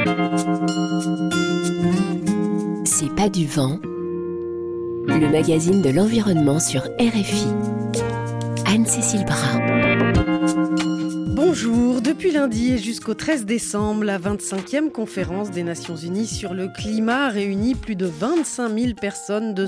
C'est pas du vent, le magazine de l'environnement sur RFI. Anne-Cécile Bras. Bonjour, depuis lundi et jusqu'au 13 décembre, la 25e conférence des Nations Unies sur le climat réunit plus de 25 000 personnes de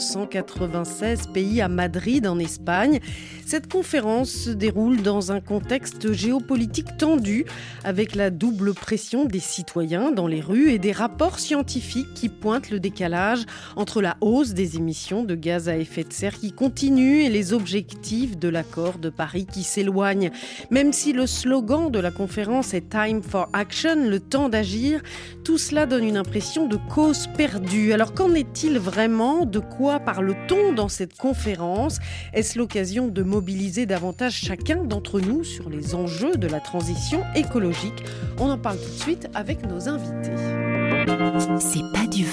196 pays à Madrid en Espagne. Cette conférence se déroule dans un contexte géopolitique tendu, avec la double pression des citoyens dans les rues et des rapports scientifiques qui pointent le décalage entre la hausse des émissions de gaz à effet de serre qui continue et les objectifs de l'accord de Paris qui s'éloignent. Même si le slogan de la conférence est Time for Action, le temps d'agir, tout cela donne une impression de cause perdue. Alors qu'en est-il vraiment ? De quoi parle-t-on dans cette conférence ? Est-ce l'occasion de mobiliser davantage chacun d'entre nous sur les enjeux de la transition écologique ? On en parle tout de suite avec nos invités. C'est pas du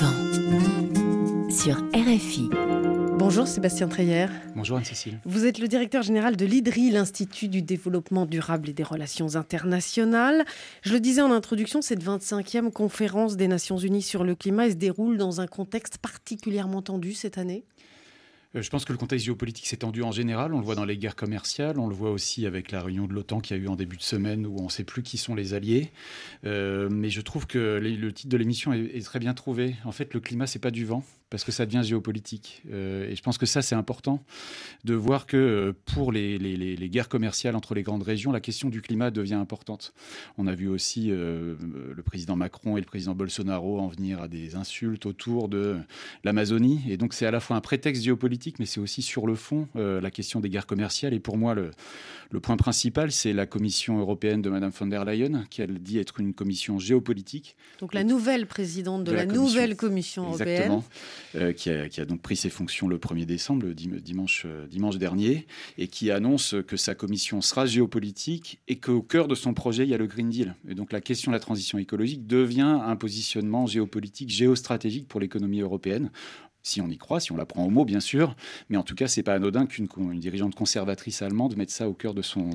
vent sur RFI. Bonjour Sébastien Treyer. Bonjour Anne-Cécile. Vous êtes le directeur général de l'IDRI, l'Institut du développement durable et des relations internationales. Je le disais en introduction, cette 25e conférence des Nations Unies sur le climat se déroule dans un contexte particulièrement tendu cette année. Je pense que le contexte géopolitique s'est tendu en général. On le voit dans les guerres commerciales. On le voit aussi avec la réunion de l'OTAN qu'il y a eu en début de semaine où on ne sait plus qui sont les alliés. Mais je trouve que le titre de l'émission est très bien trouvé. En fait, le climat, ce n'est pas du vent parce que ça devient géopolitique. Et je pense que ça, c'est important de voir que pour les guerres commerciales entre les grandes régions, la question du climat devient importante. On a vu aussi le président Macron et le président Bolsonaro en venir à des insultes autour de l'Amazonie. Et donc, c'est à la fois un prétexte géopolitique, mais c'est aussi sur le fond la question des guerres commerciales. Et pour moi, le point principal, c'est la Commission européenne de Mme von der Leyen, qui elle dit être une commission géopolitique. Donc la nouvelle présidente de la nouvelle Commission européenne. Exactement, qui a donc pris ses fonctions le 1er décembre, le dimanche dernier, et qui annonce que sa commission sera géopolitique et qu'au cœur de son projet, il y a le Green Deal. Et donc la question de la transition écologique devient un positionnement géopolitique, géostratégique pour l'économie européenne. Si on y croit, si on la prend au mot, bien sûr. Mais en tout cas, ce n'est pas anodin qu'une dirigeante conservatrice allemande mette ça au cœur de son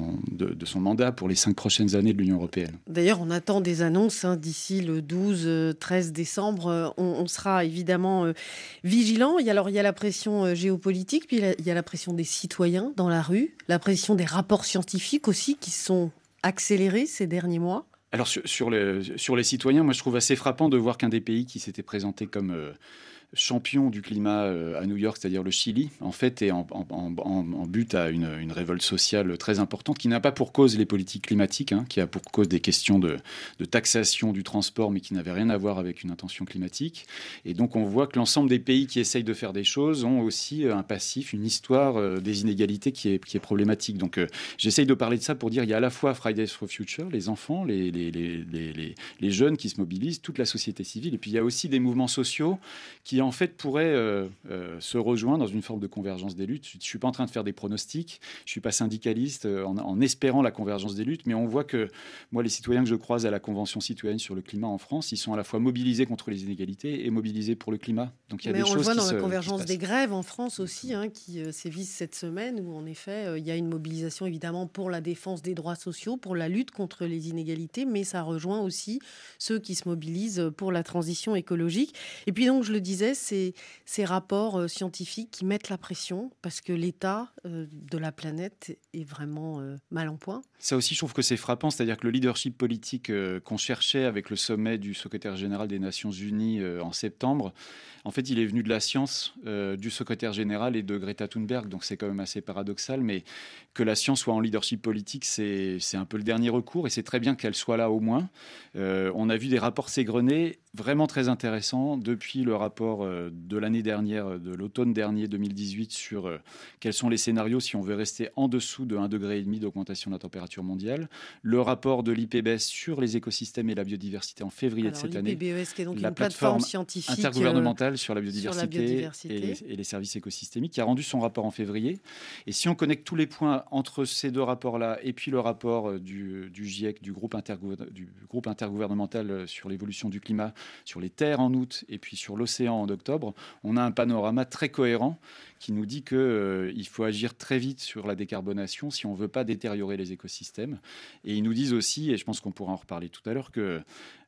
mandat pour les 5 prochaines années de l'Union européenne. D'ailleurs, on attend des annonces d'ici le 12-13 décembre. On sera évidemment vigilants. Il y a la pression géopolitique, puis il y a la pression des citoyens dans la rue, la pression des rapports scientifiques aussi qui sont accélérés ces derniers mois. Alors, sur les citoyens, moi, je trouve assez frappant de voir qu'un des pays qui s'était présenté comme champion du climat à New York, c'est-à-dire le Chili, en fait, est en but à une révolte sociale très importante qui n'a pas pour cause les politiques climatiques, qui a pour cause des questions de taxation du transport, mais qui n'avaient rien à voir avec une intention climatique. Et donc, on voit que l'ensemble des pays qui essayent de faire des choses ont aussi un passif, une histoire des inégalités qui est problématique. Donc, j'essaye de parler de ça pour dire qu'il y a à la fois Fridays for Future, les enfants, les jeunes qui se mobilisent, toute la société civile, et puis il y a aussi des mouvements sociaux qui en fait pourrait se rejoindre dans une forme de convergence des luttes. Je ne suis pas en train de faire des pronostics, je ne suis pas syndicaliste en espérant la convergence des luttes, mais on voit que moi, les citoyens que je croise à la Convention citoyenne sur le climat en France, ils sont à la fois mobilisés contre les inégalités et mobilisés pour le climat. Donc, il y a des choses qui se passent. Mais on le voit dans la convergence des grèves en France aussi, qui sévissent cette semaine, où en effet, il y a une mobilisation évidemment pour la défense des droits sociaux, pour la lutte contre les inégalités, mais ça rejoint aussi ceux qui se mobilisent pour la transition écologique. Et puis donc, je le disais, ces rapports scientifiques qui mettent la pression parce que l'état de la planète est vraiment mal en point. Ça aussi, je trouve que c'est frappant, c'est-à-dire que le leadership politique qu'on cherchait avec le sommet du secrétaire général des Nations Unies en septembre, en fait, il est venu de la science, du secrétaire général et de Greta Thunberg, donc c'est quand même assez paradoxal, mais que la science soit en leadership politique, c'est un peu le dernier recours, et c'est très bien qu'elle soit là au moins. On a vu des rapports s'égrener vraiment très intéressants depuis le rapport de l'année dernière, de l'automne dernier 2018, sur quels sont les scénarios si on veut rester en dessous de 1,5 degré d'augmentation de la température mondiale. Le rapport de l'IPBES sur les écosystèmes et la biodiversité en février de cette année. L'IPBES, qui est donc la une plateforme scientifique intergouvernementale sur la biodiversité, et les services écosystémiques, qui a rendu son rapport en février. Et si on connecte tous les points entre ces deux rapports-là et puis le rapport du GIEC, du groupe intergouvernemental sur l'évolution du climat, sur les terres en août et puis sur l'océan en octobre, on a un panorama très cohérent qui nous dit qu'il faut agir très vite sur la décarbonation si on ne veut pas détériorer les écosystèmes. Et ils nous disent aussi, et je pense qu'on pourra en reparler tout à l'heure, que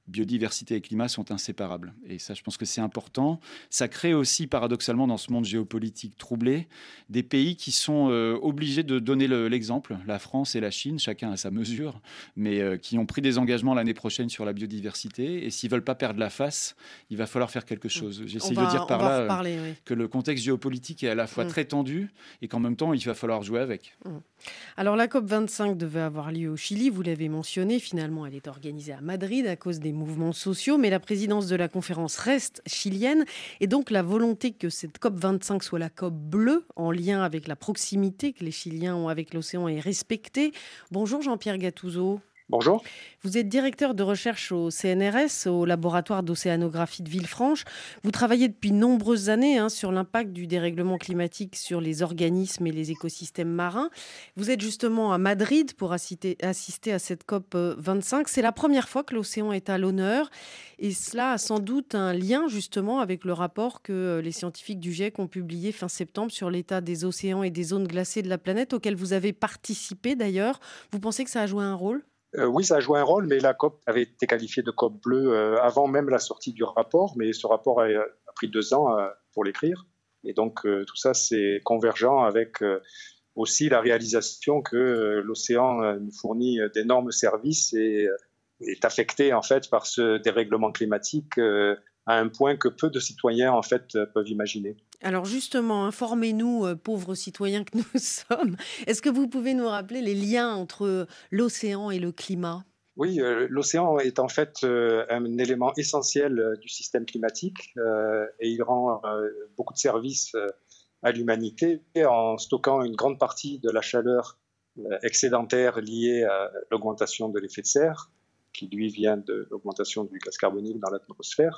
biodiversité et climat sont inséparables. Et ça, je pense que c'est important. Ça crée aussi, paradoxalement, dans ce monde géopolitique troublé, des pays qui sont obligés de donner l'exemple. La France et la Chine, chacun à sa mesure, mais qui ont pris des engagements l'année prochaine sur la biodiversité. Et s'ils ne veulent pas perdre la face, il va falloir faire quelque chose. J'essaie de dire par là que le contexte géopolitique est à la fois très tendu et qu'en même temps, il va falloir jouer avec. Alors la COP25 devait avoir lieu au Chili, vous l'avez mentionné, finalement elle est organisée à Madrid à cause des mouvements sociaux, mais la présidence de la conférence reste chilienne et donc la volonté que cette COP25 soit la COP bleue en lien avec la proximité que les Chiliens ont avec l'océan est respectée. Bonjour Jean-Pierre Gattuso. Bonjour. Vous êtes directeur de recherche au CNRS, au laboratoire d'océanographie de Villefranche. Vous travaillez depuis de nombreuses années sur l'impact du dérèglement climatique sur les organismes et les écosystèmes marins. Vous êtes justement à Madrid pour assister à cette COP 25. C'est la première fois que l'océan est à l'honneur. Et cela a sans doute un lien justement avec le rapport que les scientifiques du GIEC ont publié fin septembre sur l'état des océans et des zones glacées de la planète, auquel vous avez participé d'ailleurs. Vous pensez que ça a joué un rôle ? Oui, ça a joué un rôle, mais la COP avait été qualifiée de COP bleue avant même la sortie du rapport, mais ce rapport a pris 2 ans pour l'écrire. Et donc, tout ça, c'est convergent avec aussi la réalisation que l'océan nous fournit d'énormes services et est affecté en fait par ce dérèglement climatique à un point que peu de citoyens en fait peuvent imaginer. Alors justement, informez-nous, pauvres citoyens que nous sommes. Est-ce que vous pouvez nous rappeler les liens entre l'océan et le climat ? Oui, l'océan est en fait un élément essentiel du système climatique et il rend beaucoup de services à l'humanité en stockant une grande partie de la chaleur excédentaire liée à l'augmentation de l'effet de serre, qui lui vient de l'augmentation du gaz carbonique dans l'atmosphère.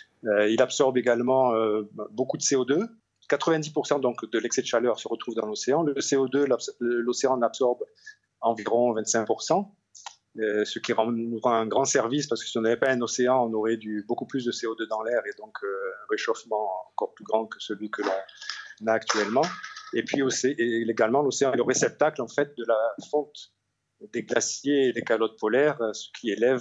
Il absorbe également beaucoup de CO2. 90% donc de l'excès de chaleur se retrouve dans l'océan. Le CO2, l'océan en absorbe environ 25%, ce qui nous rend un grand service parce que si on n'avait pas un océan, on aurait beaucoup plus de CO2 dans l'air et donc un réchauffement encore plus grand que celui que l'on a actuellement. Et puis également, l'océan est le réceptacle en fait de la fonte des glaciers et des calottes polaires, ce qui élève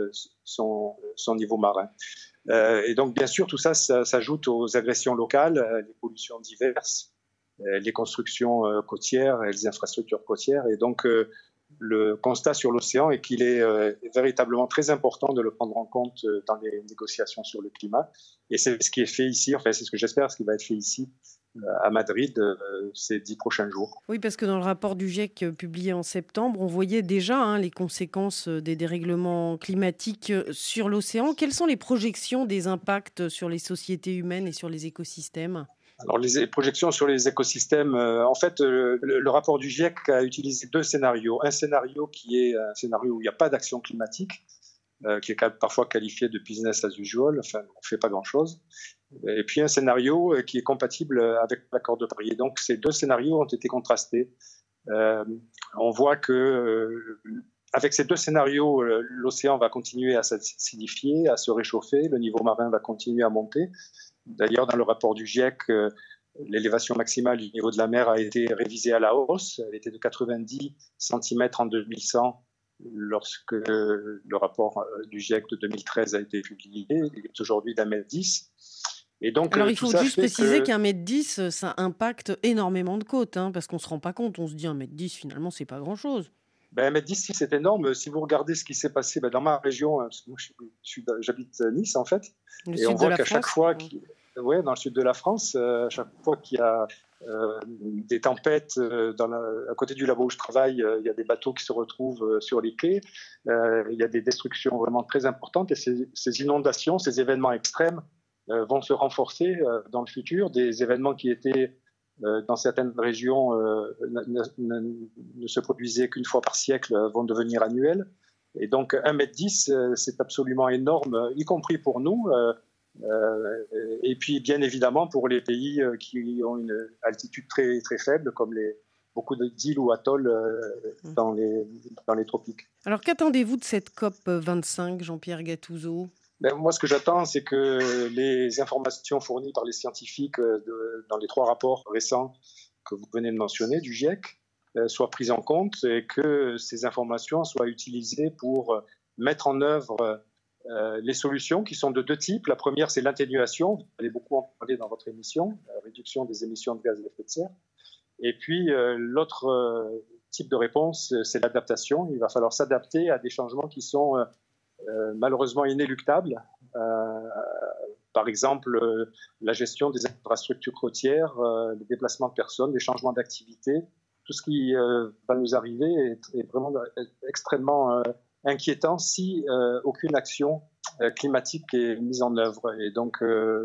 son niveau marin. Et donc, bien sûr, tout ça s'ajoute aux agressions locales, les pollutions diverses, les constructions côtières et les infrastructures côtières. Et donc, le constat sur l'océan est qu'il est véritablement très important de le prendre en compte dans les négociations sur le climat. Et c'est ce qui est fait ici, enfin, c'est ce que j'espère, ce qui va être fait ici à Madrid ces 10 prochains jours. Oui, parce que dans le rapport du GIEC publié en septembre, on voyait déjà les conséquences des dérèglements climatiques sur l'océan. Quelles sont les projections des impacts sur les sociétés humaines et sur les écosystèmes ? Alors, les projections sur les écosystèmes, en fait, le rapport du GIEC a utilisé 2 scénarios. Un scénario qui est un scénario où il n'y a pas d'action climatique, qui est parfois qualifié de business as usual, enfin, on ne fait pas grand-chose. Et puis un scénario qui est compatible avec l'accord de Paris. Et donc, ces 2 scénarios ont été contrastés. On voit que avec ces 2 scénarios, l'océan va continuer à s'acidifier, à se réchauffer, le niveau marin va continuer à monter. D'ailleurs, dans le rapport du GIEC, l'élévation maximale du niveau de la mer a été révisée à la hausse. Elle était de 90 cm en 2100 lorsque le rapport du GIEC de 2013 a été publié. Il est aujourd'hui d'1,10 m. Et donc, alors, il faut juste préciser qu'1,10 m, ça impacte énormément de côtes, parce qu'on ne se rend pas compte. On se dit 1,10 m, finalement, ce n'est pas grand-chose. 1,10 m, si, c'est énorme. Si vous regardez ce qui s'est passé dans ma région, parce que moi, j'habite Nice, en fait, et on voit qu'à chaque fois, dans le sud de la France, à chaque fois qu'il y a des tempêtes à côté du labo où je travaille, il y a des bateaux qui se retrouvent sur les quais, il y a des destructions vraiment très importantes, et ces inondations, ces événements extrêmes vont se renforcer dans le futur. Des événements qui étaient dans certaines régions ne se produisaient qu'une fois par siècle vont devenir annuels. Et donc 1,10 m, c'est absolument énorme, y compris pour nous. Et puis bien évidemment pour les pays qui ont une altitude très, très faible, comme beaucoup d'îles ou atolls dans les tropiques. Alors qu'attendez-vous de cette COP 25, Jean-Pierre Gattuso ? Moi, ce que j'attends, c'est que les informations fournies par les scientifiques dans les 3 rapports récents que vous venez de mentionner du GIEC soient prises en compte et que ces informations soient utilisées pour mettre en œuvre les solutions qui sont de deux types. La première, c'est l'atténuation. Vous avez beaucoup en parlé dans votre émission, la réduction des émissions de gaz à effet de serre. Et puis, l'autre type de réponse, c'est l'adaptation. Il va falloir s'adapter à des changements qui sont malheureusement inéluctables. Par exemple, la gestion des infrastructures côtières, les déplacements de personnes, les changements d'activité. Tout ce qui va nous arriver est vraiment extrêmement inquiétant si aucune action climatique est mise en œuvre. Et donc,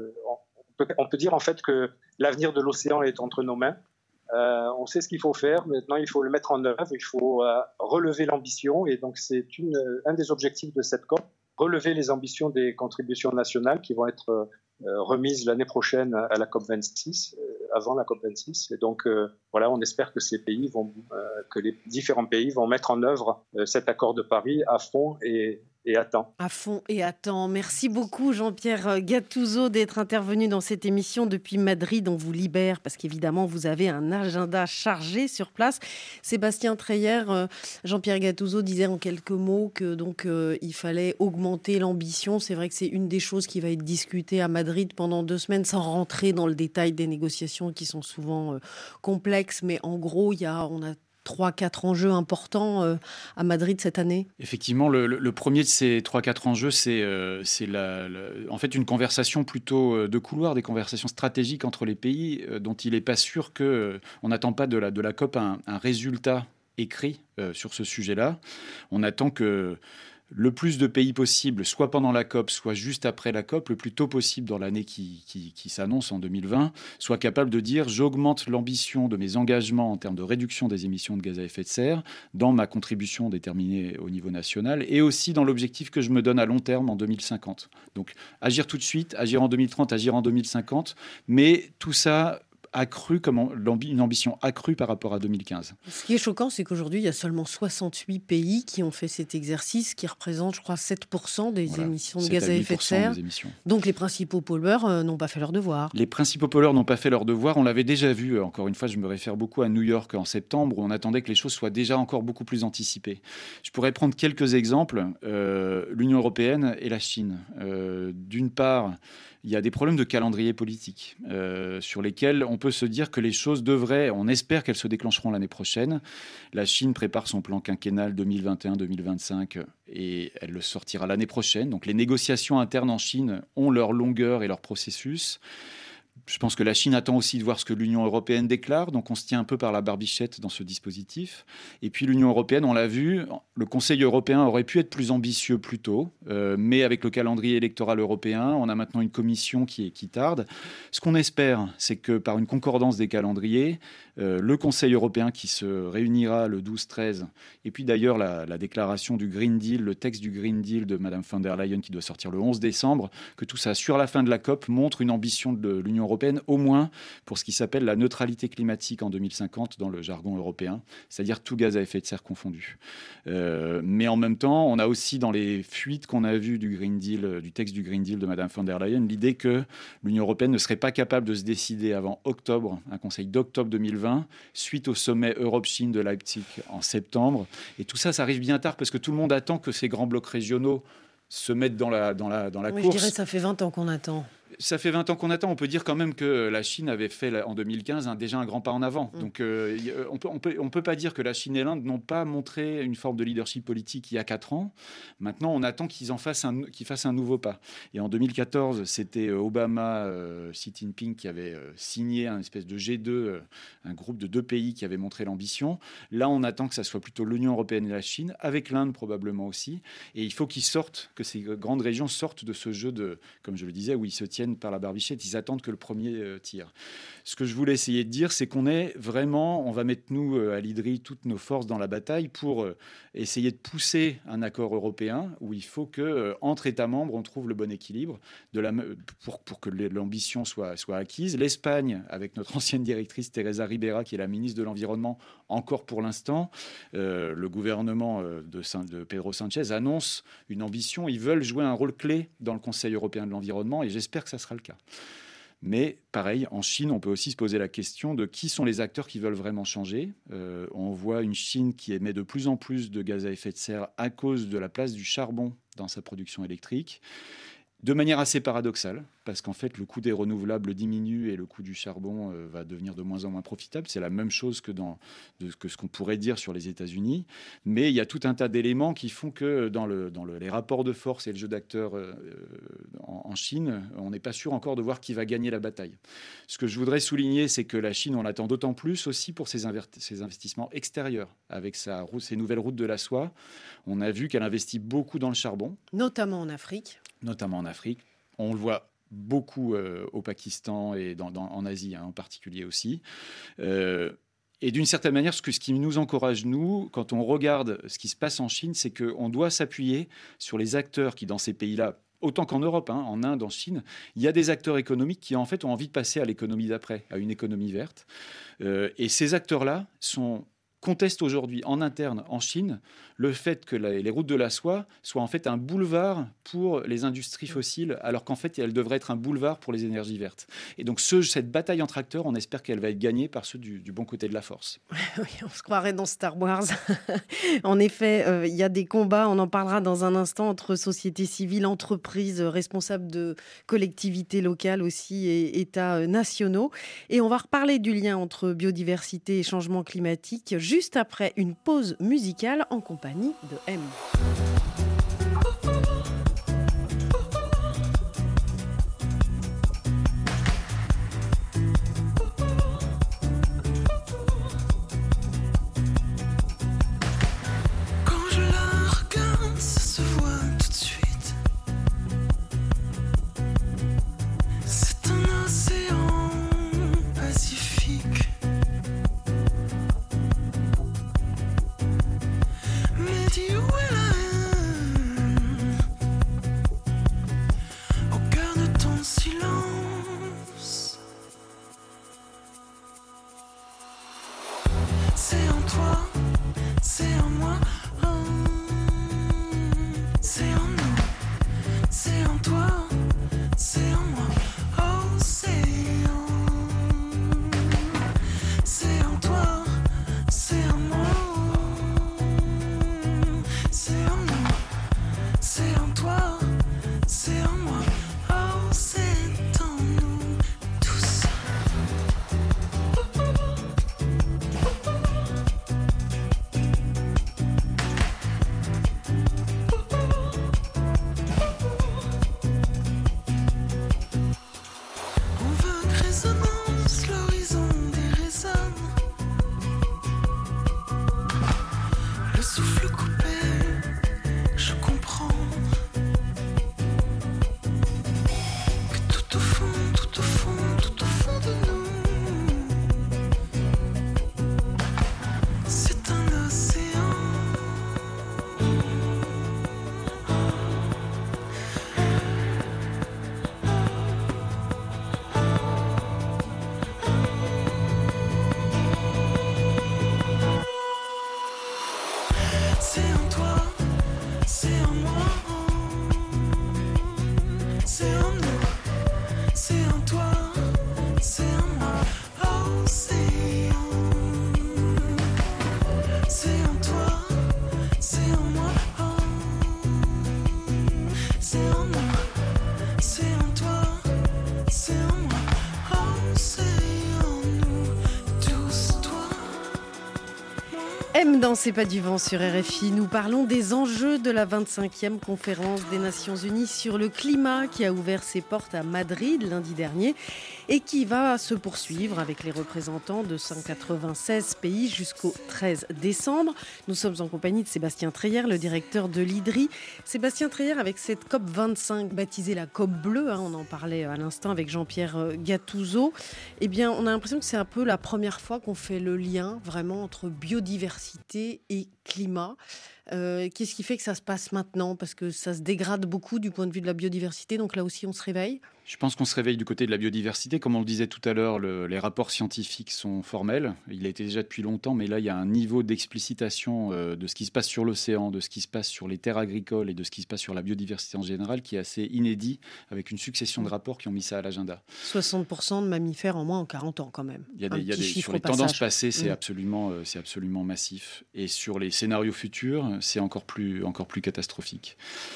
on peut dire en fait que l'avenir de l'océan est entre nos mains. On sait ce qu'il faut faire. Maintenant, il faut le mettre en œuvre. Il faut relever l'ambition. Et donc, c'est un des objectifs de cette COP, relever les ambitions des contributions nationales qui vont être remises l'année prochaine à la COP 26, avant la COP 26. Et donc, voilà, on espère que que les différents pays vont mettre en œuvre cet accord de Paris à fond et à temps. À fond et à temps. Merci beaucoup Jean-Pierre Gattuso d'être intervenu dans cette émission depuis Madrid. On vous libère parce qu'évidemment vous avez un agenda chargé sur place. Sébastien Treyer, Jean-Pierre Gattuso disait en quelques mots que donc il fallait augmenter l'ambition. C'est vrai que c'est une des choses qui va être discutée à Madrid pendant 2 semaines, sans rentrer dans le détail des négociations qui sont souvent complexes. Mais en gros, on a 3-4 enjeux importants à Madrid cette année. Effectivement, le premier de ces 3-4 enjeux, c'est en fait une conversation plutôt de couloir, des conversations stratégiques entre les pays dont il n'est pas sûr on n'attend pas de la COP un résultat écrit sur ce sujet-là. On attend que le plus de pays possible, soit pendant la COP, soit juste après la COP, le plus tôt possible dans l'année qui s'annonce en 2020, soit capable de dire « j'augmente l'ambition de mes engagements en termes de réduction des émissions de gaz à effet de serre dans ma contribution déterminée au niveau national et aussi dans l'objectif que je me donne à long terme en 2050 ». Donc agir tout de suite, agir en 2030, agir en 2050, mais tout ça accru, une ambition accrue par rapport à 2015. Ce qui est choquant, c'est qu'aujourd'hui, il y a seulement 68 pays qui ont fait cet exercice, qui représente, je crois, 7% des émissions de gaz à effet de serre. Donc les principaux pollueurs n'ont pas fait leur devoir. Les principaux pollueurs n'ont pas fait leur devoir. On l'avait déjà vu, encore une fois, je me réfère beaucoup à New York en septembre, où on attendait que les choses soient déjà encore beaucoup plus anticipées. Je pourrais prendre quelques exemples. L'Union européenne et la Chine. D'une part, il y a des problèmes de calendrier politique sur lesquels on peut se dire que les choses on espère qu'elles se déclencheront l'année prochaine. La Chine prépare son plan quinquennal 2021-2025 et elle le sortira l'année prochaine. Donc les négociations internes en Chine ont leur longueur et leur processus. Je pense que la Chine attend aussi de voir ce que l'Union européenne déclare, donc on se tient un peu par la barbichette dans ce dispositif. Et puis l'Union européenne, on l'a vu, le Conseil européen aurait pu être plus ambitieux plus tôt, mais avec le calendrier électoral européen, on a maintenant une commission qui tarde. Ce qu'on espère, c'est que par une concordance des calendriers, le Conseil européen qui se réunira le 12-13, et puis d'ailleurs la déclaration du Green Deal, le texte du Green Deal de Mme von der Leyen qui doit sortir le 11 décembre, que tout ça, sur la fin de la COP, montre une ambition de l'Union européenne, au moins pour ce qui s'appelle la neutralité climatique en 2050 dans le jargon européen, c'est-à-dire tout gaz à effet de serre confondu. Mais en même temps, on a aussi dans les fuites qu'on a vues du Green Deal, du texte du Green Deal de Mme von der Leyen, l'idée que l'Union européenne ne serait pas capable de se décider avant octobre, un conseil d'octobre 2020, suite au sommet Europe-Chine de Leipzig en septembre. Et tout ça, ça arrive bien tard parce que tout le monde attend que ces grands blocs régionaux se mettent dans la course. Je dirais que ça fait 20 ans qu'on attend. Ça fait 20 ans qu'on attend. On peut dire quand même que la Chine avait fait en 2015 déjà un grand pas en avant. Donc on peut pas dire que la Chine et l'Inde n'ont pas montré une forme de leadership politique il y a 4 ans. Maintenant, on attend qu'ils fassent un nouveau pas. Et en 2014, c'était Obama, Xi Jinping qui avait signé un espèce de G2, un groupe de 2 pays qui avait montré l'ambition. Là, on attend que ça soit plutôt l'Union européenne et la Chine, avec l'Inde probablement aussi. Et il faut que ces grandes régions sortent de ce jeu comme je le disais, où ils se tiennent par la barbichette, ils attendent que le premier tire. Ce que je voulais essayer de dire, c'est qu'on on va mettre nous à l'IDRI toutes nos forces dans la bataille pour essayer de pousser un accord européen où il faut que entre États membres on trouve le bon équilibre pour que l'ambition soit acquise. L'Espagne, avec notre ancienne directrice Teresa Ribera, qui est la ministre de l'Environnement encore pour l'instant, le gouvernement de Pedro Sánchez annonce une ambition. Ils veulent jouer un rôle clé dans le Conseil européen de l'environnement et j'espère que ça sera le cas. Mais pareil, en Chine, on peut aussi se poser la question de qui sont les acteurs qui veulent vraiment changer. On voit une Chine qui émet de plus en plus de gaz à effet de serre à cause de la place du charbon dans sa production électrique. De manière assez paradoxale, parce qu'en fait, le coût des renouvelables diminue et le coût du charbon va devenir de moins en moins profitable. C'est la même chose que ce qu'on pourrait dire sur les États-Unis. Mais il y a tout un tas d'éléments qui font que dans les rapports de force et le jeu d'acteurs en Chine, on n'est pas sûr encore de voir qui va gagner la bataille. Ce que je voudrais souligner, c'est que la Chine, on l'attend d'autant plus aussi pour ses investissements extérieurs. Avec ses nouvelles routes de la soie, on a vu qu'elle investit beaucoup dans le charbon. Notamment en Afrique. On le voit beaucoup au Pakistan et en Asie en particulier aussi. Et d'une certaine manière, ce qui nous encourage, nous, quand on regarde ce qui se passe en Chine, c'est qu'on doit s'appuyer sur les acteurs qui, dans ces pays-là, autant qu'en Europe, en Inde, en Chine, il y a des acteurs économiques qui, en fait, ont envie de passer à l'économie d'après, à une économie verte. Et ces acteurs-là contestent aujourd'hui en interne en Chine le fait que les routes de la soie soient en fait un boulevard pour les industries fossiles, alors qu'en fait elles devraient être un boulevard pour les énergies vertes. Et donc cette bataille entre acteurs, on espère qu'elle va être gagnée par ceux du bon côté de la force. Oui, on se croirait dans Star Wars. En effet, il y a des combats, on en parlera dans un instant, entre société civile, entreprises, responsables de collectivités locales aussi et États nationaux. Et on va reparler du lien entre biodiversité et changement climatique juste après une pause musicale en compagnie de M. Dans C'est pas du vent sur RFI, nous parlons des enjeux de la 25e conférence des Nations Unies sur le climat qui a ouvert ses portes à Madrid lundi dernier et qui va se poursuivre avec les représentants de 196 pays jusqu'au 13 décembre. Nous sommes en compagnie de Sébastien Treillère, le directeur de l'IDRI. Sébastien Treillère, avec cette COP25 baptisée la COP bleue, on en parlait à l'instant avec Jean-Pierre Gattuso, eh bien, on a l'impression que c'est un peu la première fois qu'on fait le lien vraiment entre biodiversité et climat. Qu'est-ce qui fait que ça se passe maintenant? Parce que ça se dégrade beaucoup du point de vue de la biodiversité, donc là aussi on se réveille. Je pense qu'on se réveille du côté de la biodiversité. Comme on le disait tout à l'heure, les rapports scientifiques sont formels. Il a été déjà depuis longtemps, mais là, il y a un niveau d'explicitation de ce qui se passe sur l'océan, de ce qui se passe sur les terres agricoles et de ce qui se passe sur la biodiversité en général, qui est assez inédit, avec une succession de rapports qui ont mis ça à l'agenda. 60% de mammifères en moins en 40 ans, quand même. Sur les tendances passées, c'est absolument massif. Et sur les scénarios futurs, c'est encore plus catastrophique.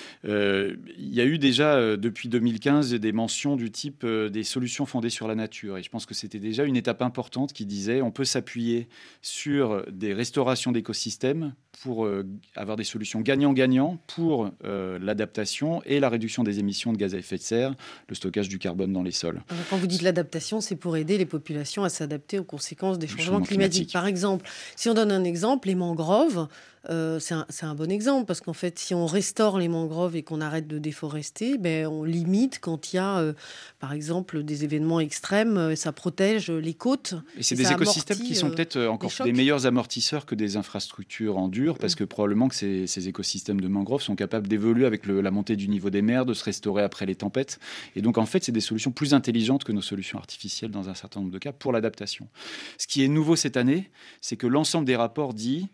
Il y a eu déjà, depuis 2015, des mentions du type des solutions fondées sur la nature. Et je pense que c'était déjà une étape importante qui disait on peut s'appuyer sur des restaurations d'écosystèmes pour avoir des solutions gagnant-gagnant pour l'adaptation et la réduction des émissions de gaz à effet de serre, le stockage du carbone dans les sols. Alors, quand vous dites l'adaptation, c'est pour aider les populations à s'adapter aux conséquences des changements climatiques. Par exemple, si on donne un exemple, les mangroves, c'est un bon exemple, parce qu'en fait, si on restaure les mangroves et qu'on arrête de déforester, on limite quand il y a, par exemple, des événements extrêmes, ça protège les côtes. Et c'est des écosystèmes qui sont peut-être encore des meilleurs amortisseurs que des infrastructures en dur, parce que probablement que ces écosystèmes de mangroves sont capables d'évoluer avec la montée du niveau des mers, de se restaurer après les tempêtes. Et donc, en fait, c'est des solutions plus intelligentes que nos solutions artificielles dans un certain nombre de cas pour l'adaptation. Ce qui est nouveau cette année, c'est que l'ensemble des rapports dit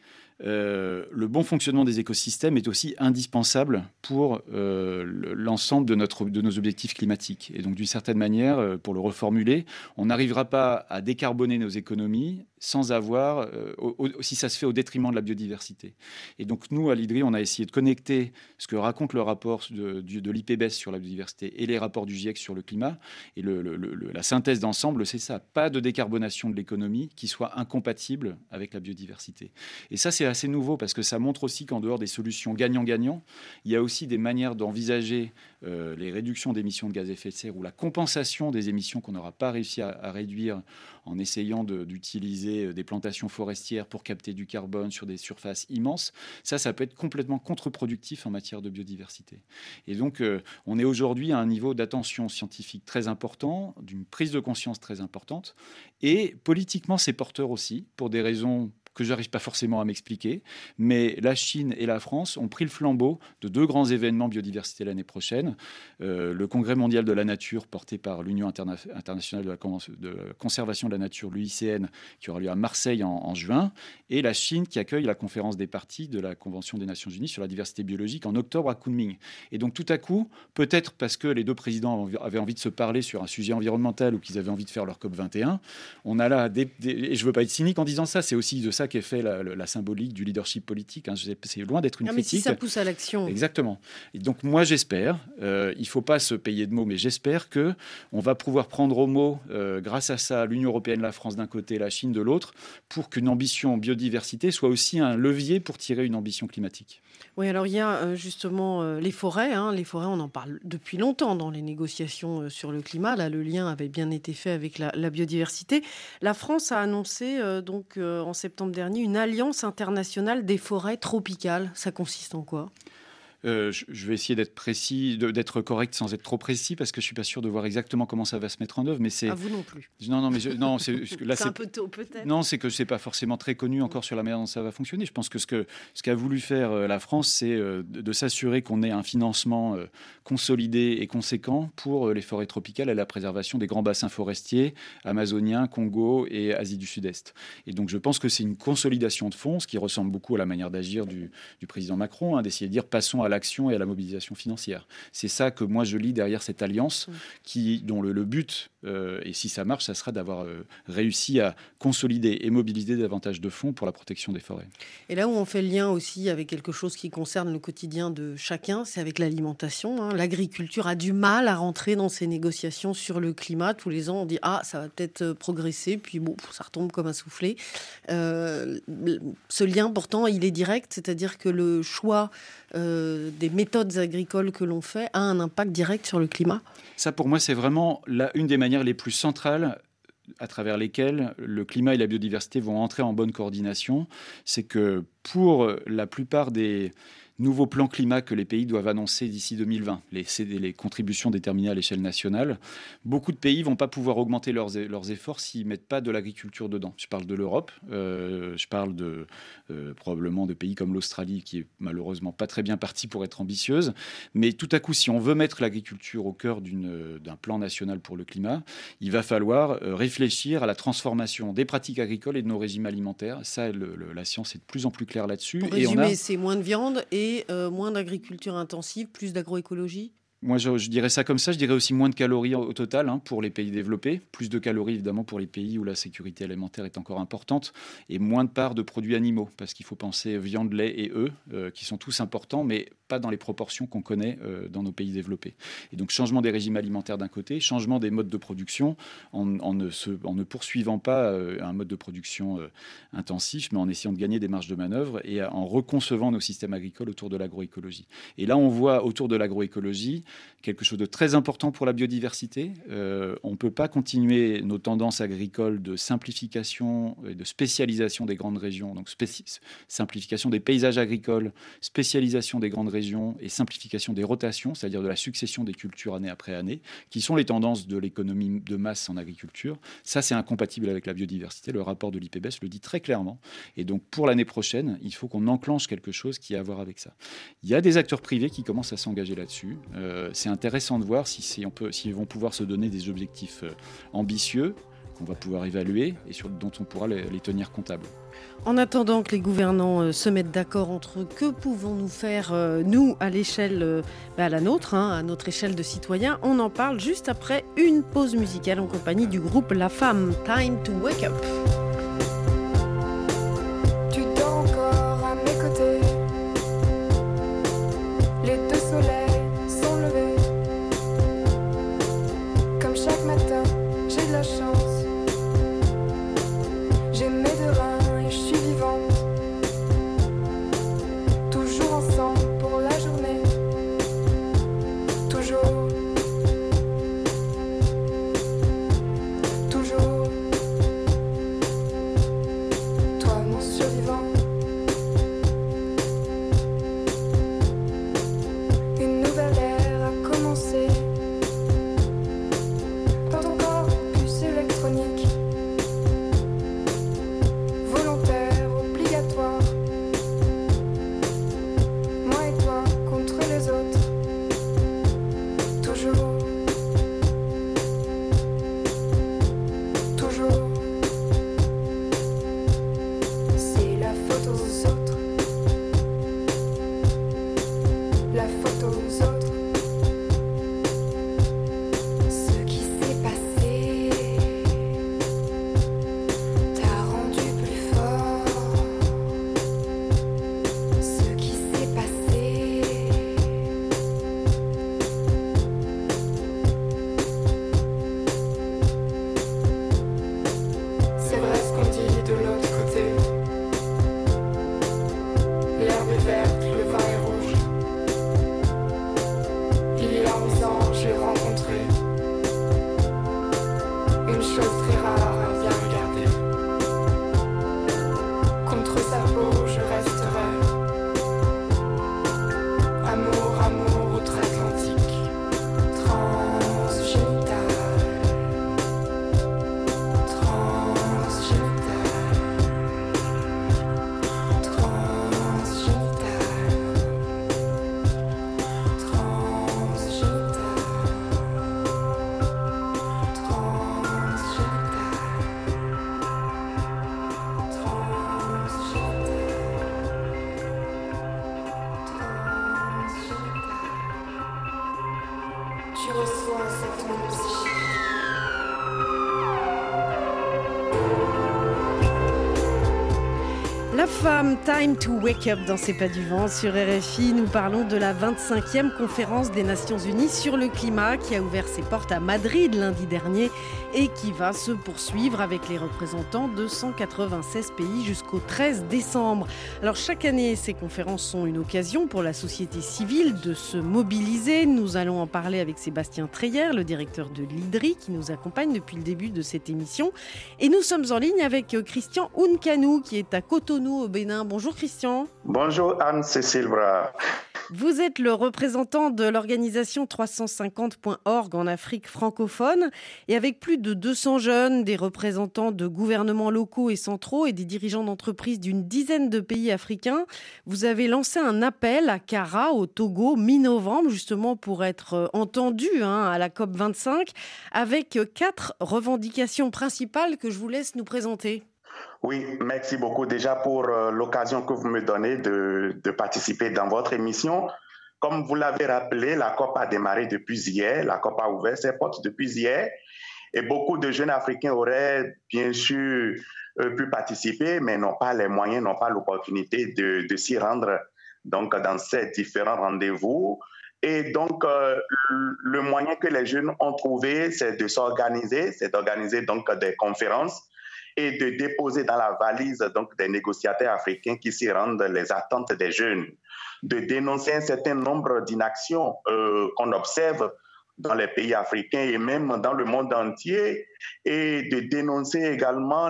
le bon fonctionnement des écosystèmes est aussi indispensable pour l'ensemble de nos objectifs climatiques. Et donc, d'une certaine manière, pour le reformuler, on n'arrivera pas à décarboner nos économies sans avoir, si ça se fait au détriment de la biodiversité. Et donc, nous, à l'IDRI, on a essayé de connecter ce que raconte le rapport de l'IPBES sur la biodiversité et les rapports du GIEC sur le climat. Et la synthèse d'ensemble, c'est ça. Pas de décarbonation de l'économie qui soit incompatible avec la biodiversité. Et ça, c'est assez nouveau parce que ça montre aussi qu'en dehors des solutions gagnant-gagnant, il y a aussi des manières d'envisager les réductions d'émissions de gaz à effet de serre ou la compensation des émissions qu'on n'aura pas réussi à réduire en essayant d'utiliser des plantations forestières pour capter du carbone sur des surfaces immenses. Ça peut être complètement contre-productif en matière de biodiversité. Et donc, on est aujourd'hui à un niveau d'attention scientifique très important, d'une prise de conscience très importante. Et politiquement, c'est porteur aussi, pour des raisons que je n'arrive pas forcément à m'expliquer, mais la Chine et la France ont pris le flambeau de deux grands événements biodiversité l'année prochaine. Le Congrès mondial de la nature porté par l'Union internationale de la conservation de la nature, l'UICN, qui aura lieu à Marseille en juin, et la Chine qui accueille la conférence des parties de la Convention des Nations Unies sur la diversité biologique en octobre à Kunming. Et donc tout à coup, peut-être parce que les deux présidents avaient envie de se parler sur un sujet environnemental ou qu'ils avaient envie de faire leur COP21, on a là et je ne veux pas être cynique en disant ça, c'est aussi de ça qu'est fait la symbolique du leadership politique. C'est loin d'être une critique. Mais si ça pousse à l'action. Exactement. Et donc moi j'espère, il ne faut pas se payer de mots, mais j'espère qu'on va pouvoir prendre au mot, grâce à ça, l'Union européenne, la France d'un côté, la Chine de l'autre, pour qu'une ambition biodiversité soit aussi un levier pour tirer une ambition climatique. Oui, alors il y a justement les forêts. Les forêts, on en parle depuis longtemps dans les négociations sur le climat. Là, le lien avait bien été fait avec la biodiversité. La France a annoncé en septembre dernier une alliance internationale des forêts tropicales. Ça consiste en quoi ? Je vais essayer d'être précis, d'être correct sans être trop précis, parce que je suis pas sûr de voir exactement comment ça va se mettre en œuvre. Mais c'est à vous non plus. Non, c'est là, c'est un peu tôt peut-être. Non, c'est que c'est pas forcément très connu encore sur la manière dont ça va fonctionner. Je pense que ce qu'a voulu faire la France, c'est de s'assurer qu'on ait un financement consolidé et conséquent pour les forêts tropicales et la préservation des grands bassins forestiers amazoniens, Congo et Asie du Sud-Est. Et donc je pense que c'est une consolidation de fonds, ce qui ressemble beaucoup à la manière d'agir du président Macron, d'essayer de dire passons à l'action et à la mobilisation financière. C'est ça que moi je lis derrière cette alliance dont le but, et si ça marche, ça sera d'avoir réussi à consolider et mobiliser davantage de fonds pour la protection des forêts. Et là où on fait le lien aussi avec quelque chose qui concerne le quotidien de chacun, c'est avec l'alimentation. L'agriculture a du mal à rentrer dans ces négociations sur le climat. Tous les ans, on dit « Ah, ça va peut-être progresser », puis bon, ça retombe comme un soufflé. Ce lien, pourtant, il est direct, c'est-à-dire que le choix des méthodes agricoles que l'on fait a un impact direct sur le climat. Ça, pour moi, c'est vraiment une des manières les plus centrales à travers lesquelles le climat et la biodiversité vont entrer en bonne coordination. C'est que pour la plupart des nouveau plan climat que les pays doivent annoncer d'ici 2020, les contributions déterminées à l'échelle nationale. Beaucoup de pays ne vont pas pouvoir augmenter leurs efforts s'ils ne mettent pas de l'agriculture dedans. Je parle de l'Europe, je parle probablement de pays comme l'Australie, qui est malheureusement pas très bien partie pour être ambitieuse. Mais tout à coup, si on veut mettre l'agriculture au cœur d'un plan national pour le climat, il va falloir réfléchir à la transformation des pratiques agricoles et de nos régimes alimentaires. Ça, la science est de plus en plus claire là-dessus. Pour résumer, c'est moins de viande et moins d'agriculture intensive, plus d'agroécologie. Moi, je dirais ça comme ça. Je dirais aussi moins de calories au total pour les pays développés. Plus de calories, évidemment, pour les pays où la sécurité alimentaire est encore importante. Et moins de part de produits animaux. Parce qu'il faut penser viande, lait et œufs, qui sont tous importants, mais pas dans les proportions qu'on connaît dans nos pays développés. Et donc, changement des régimes alimentaires d'un côté, changement des modes de production, en ne poursuivant pas un mode de production intensif, mais en essayant de gagner des marges de manœuvre et en reconcevant nos systèmes agricoles autour de l'agroécologie. Et là, on voit autour de l'agroécologie quelque chose de très important pour la biodiversité. On ne peut pas continuer nos tendances agricoles de simplification et de spécialisation des grandes régions, donc simplification des paysages agricoles, spécialisation des grandes régions et simplification des rotations, c'est-à-dire de la succession des cultures année après année, qui sont les tendances de l'économie de masse en agriculture. Ça, c'est incompatible avec la biodiversité. Le rapport de l'IPBES le dit très clairement. Et donc, pour l'année prochaine, il faut qu'on enclenche quelque chose qui a à voir avec ça. Il y a des acteurs privés qui commencent à s'engager là-dessus. C'est intéressant de voir s'ils vont pouvoir se donner des objectifs ambitieux qu'on va pouvoir évaluer et dont on pourra les tenir comptables. En attendant que les gouvernants se mettent d'accord entre eux, que pouvons-nous faire, nous, à l'échelle, à la nôtre, à notre échelle de citoyens? On en parle juste après une pause musicale en compagnie du groupe La Femme. Time to wake up. Tu dors encore à mes côtés. Les deux soleils sont levés. Comme chaque matin, j'ai de la chance. J'ai mes deux reins et je suis vivante. Toujours ensemble pour la journée. Toujours. Toujours. Toi mon survivant. Une nouvelle ère a commencé. Dans ton corps, puce électronique. Volontaire, obligatoire. Moi et toi contre les autres. Toujours. Toujours. C'est la faute aux autres. La faute aux autres. Ce qui s'est passé t'a rendu plus fort. Ce qui s'est passé c'est vrai ce qu'on dit de l'autre côté. L'herbe est verte, le vin est rouge. Il y a 11 ans, j'ai rencontré une chose très rare à bien regarder. Contre sa peau, je resterai. Amour, amour outre-Atlantique. Transgénital. Transgénital. Transgénital. Tu reçois cette onde psychique. La Femme, Time to Wake Up dans C'est pas du vent sur RFI. Nous parlons de la 25e conférence des Nations Unies sur le climat qui a ouvert ses portes à Madrid lundi dernier et qui va se poursuivre avec les représentants de 196 pays jusqu'au 13 décembre. Alors chaque année, ces conférences sont une occasion pour la société civile de se mobiliser. Nous allons en parler avec Sébastien Treyer, le directeur de l'IDRI, qui nous accompagne depuis le début de cette émission. Et nous sommes en ligne avec Christian Uncanou, qui est à Cotonou, au Bénin. Bonjour Christian. Bonjour Anne-Cécile Bras. Vous êtes le représentant de l'organisation 350.org en Afrique francophone et avec plus de 200 jeunes, des représentants de gouvernements locaux et centraux et des dirigeants d'entreprises d'une dizaine de pays africains, vous avez lancé un appel à Kara, au Togo, mi-novembre, justement pour être entendu à la COP25, avec 4 revendications principales que je vous laisse nous présenter. Oui, merci beaucoup déjà pour l'occasion que vous me donnez de participer dans votre émission. Comme vous l'avez rappelé, la COP a démarré depuis hier, la COP a ouvert ses portes depuis hier et beaucoup de jeunes Africains auraient bien sûr pu participer, mais n'ont pas les moyens, n'ont pas l'opportunité de s'y rendre donc, dans ces différents rendez-vous. Et donc, le moyen que les jeunes ont trouvé, c'est de s'organiser, c'est d'organiser donc des conférences et de déposer dans la valise donc, des négociateurs africains qui s'y rendent les attentes des jeunes, de dénoncer un certain nombre d'inactions qu'on observe dans les pays africains et même dans le monde entier, et de dénoncer également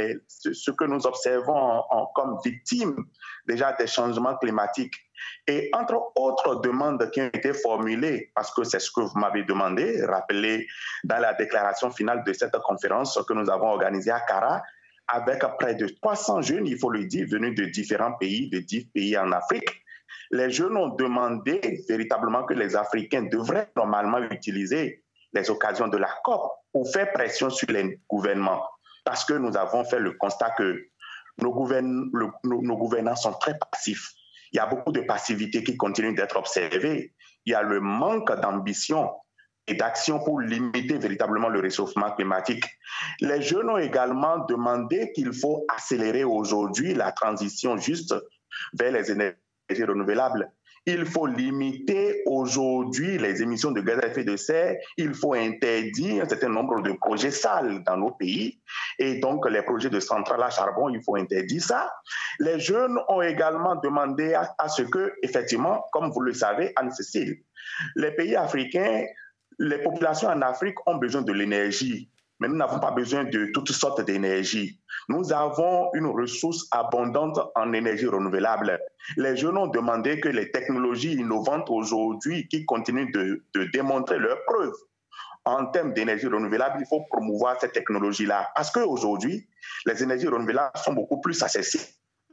ce que nous observons comme victimes déjà des changements climatiques. Et entre autres demandes qui ont été formulées, parce que c'est ce que vous m'avez demandé, rappelé dans la déclaration finale de cette conférence que nous avons organisée à Kara, avec près de 300 jeunes, il faut le dire, venus de différents pays, de 10 pays en Afrique. Les jeunes ont demandé véritablement que les Africains devraient normalement utiliser les occasions de la COP pour faire pression sur les gouvernements. Parce que nous avons fait le constat que nos gouvernants sont très passifs. Il y a beaucoup de passivité qui continue d'être observée. Il y a le manque d'ambition et d'action pour limiter véritablement le réchauffement climatique. Les jeunes ont également demandé qu'il faut accélérer aujourd'hui la transition juste vers les énergies renouvelables. Il faut limiter aujourd'hui les émissions de gaz à effet de serre. Il faut interdire un certain nombre de projets sales dans nos pays. Et donc, les projets de centrales à charbon, il faut interdire ça. Les jeunes ont également demandé à ce que, effectivement, comme vous le savez, Anne-Cécile, les pays africains, les populations en Afrique ont besoin de l'énergie. Mais nous n'avons pas besoin de toutes sortes d'énergie. Nous avons une ressource abondante en énergie renouvelable. Les jeunes ont demandé que les technologies innovantes aujourd'hui, qui continuent de démontrer leurs preuves en termes d'énergie renouvelable, il faut promouvoir ces technologies-là. Parce qu'aujourd'hui, les énergies renouvelables sont beaucoup plus accessibles,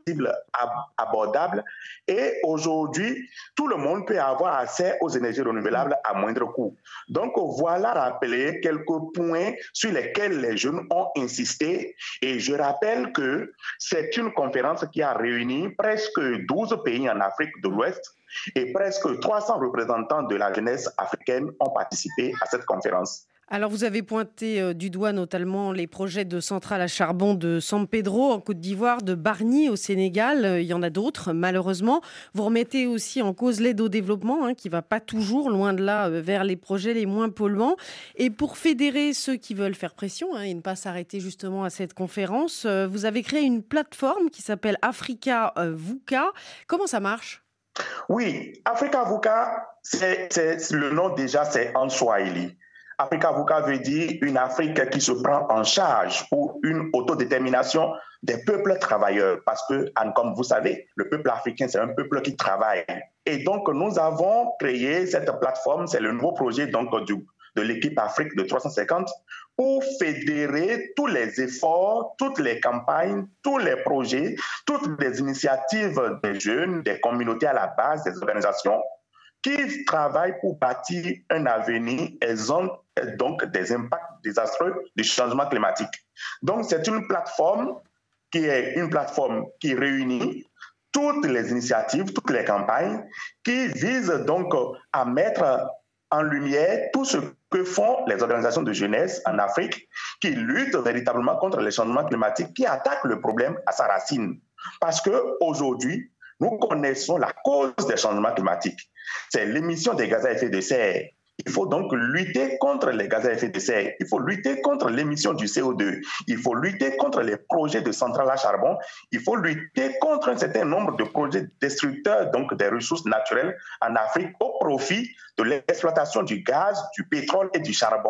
abordables, et aujourd'hui, tout le monde peut avoir accès aux énergies renouvelables à moindre coût. Donc, voilà rappeler quelques points sur lesquels les jeunes ont insisté, et je rappelle que c'est une conférence qui a réuni presque 12 pays en Afrique de l'Ouest, et presque 300 représentants de la jeunesse africaine ont participé à cette conférence. Alors, vous avez pointé du doigt notamment les projets de centrales à charbon de San Pedro en Côte d'Ivoire, de Bargny au Sénégal. Il y en a d'autres, malheureusement. Vous remettez aussi en cause l'aide au développement, qui ne va pas toujours, loin de là, vers les projets les moins polluants. Et pour fédérer ceux qui veulent faire pression et ne pas s'arrêter justement à cette conférence, vous avez créé une plateforme qui s'appelle Africa VUCA. Comment ça marche ? Oui, Africa VUCA, c'est le nom déjà, c'est en Swahili. Africa VUCA veut dire une Afrique qui se prend en charge pour une autodétermination des peuples travailleurs. Parce que, comme vous savez, le peuple africain, c'est un peuple qui travaille. Et donc, nous avons créé cette plateforme, c'est le nouveau projet donc, de l'équipe Afrique de 350, pour fédérer tous les efforts, toutes les campagnes, tous les projets, toutes les initiatives des jeunes, des communautés à la base, des organisations, qui travaillent pour bâtir un avenir. Elles ont donc des impacts désastreux du changement climatique. Donc, c'est une plateforme qui réunit toutes les initiatives, toutes les campagnes, qui visent donc à mettre en lumière tout ce que font les organisations de jeunesse en Afrique, qui luttent véritablement contre les changements climatiques, qui attaquent le problème à sa racine. Parce qu'aujourd'hui, nous connaissons la cause des changements climatiques. C'est l'émission des gaz à effet de serre. Il faut donc lutter contre les gaz à effet de serre. Il faut lutter contre l'émission du CO2. Il faut lutter contre les projets de centrales à charbon. Il faut lutter contre un certain nombre de projets destructeurs donc des ressources naturelles en Afrique au profit de l'exploitation du gaz, du pétrole et du charbon.